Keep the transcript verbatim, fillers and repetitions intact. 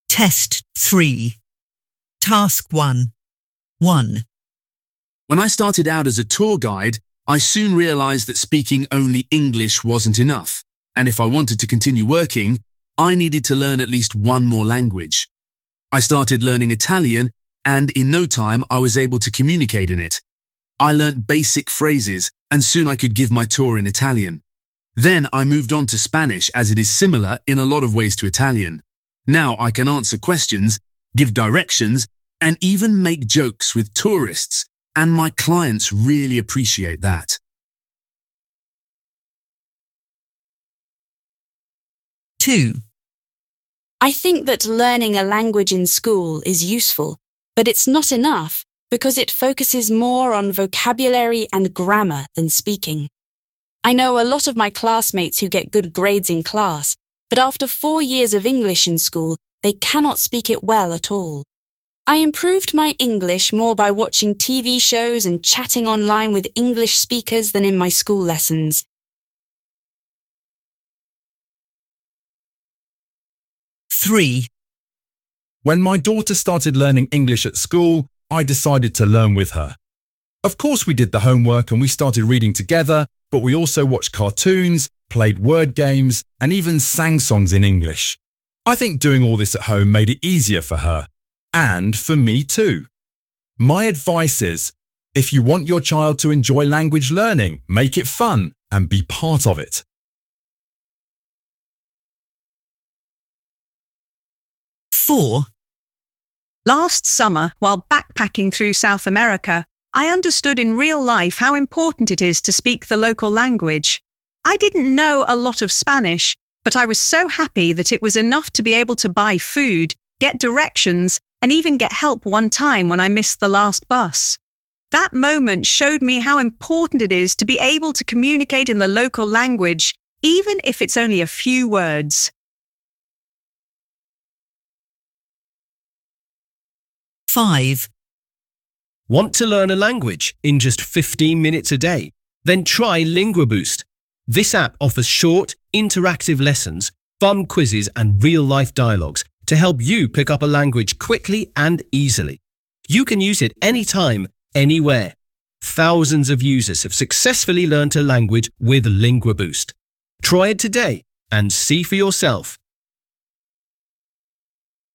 Test three. Task one. one. When I started out as a tour guide, I soon realized that speaking only English wasn't enough, and if I wanted to continue working, I needed to learn at least one more language. I started learning Italian, and in no time I was able to communicate in it. I learnt basic phrases, and soon I could give my tour in Italian. Then I moved on to Spanish, as it is similar in a lot of ways to Italian. Now I can answer questions, give directions, and even make jokes with tourists, and my clients really appreciate that. two. I think that learning a language in school is useful, but it's not enough because it focuses more on vocabulary and grammar than speaking. I know a lot of my classmates who get good grades in class, but after four years of English in school, they cannot speak it well at all. I improved my English more by watching T V shows and chatting online with English speakers than in my school lessons. three. When my daughter started learning English at school, I decided to learn with her. Of course we did the homework and we started reading together, but we also watched cartoons, played word games, and even sang songs in English. I think doing all this at home made it easier for her, and for me too. My advice is, if you want your child to enjoy language learning, make it fun and be part of it. four. Last summer, while backpacking through South America, I understood in real life how important it is to speak the local language. I didn't know a lot of Spanish, but I was so happy that it was enough to be able to buy food, get directions, and even get help one time when I missed the last bus. That moment showed me how important it is to be able to communicate in the local language, even if it's only a few words. five. Want to learn a language in just fifteen minutes a day? Then try LinguaBoost. This app offers short, interactive lessons, fun quizzes, and real-life dialogues to help you pick up a language quickly and easily. You can use it anytime, anywhere. Thousands of users have successfully learned a language with LinguaBoost. Try it today and see for yourself.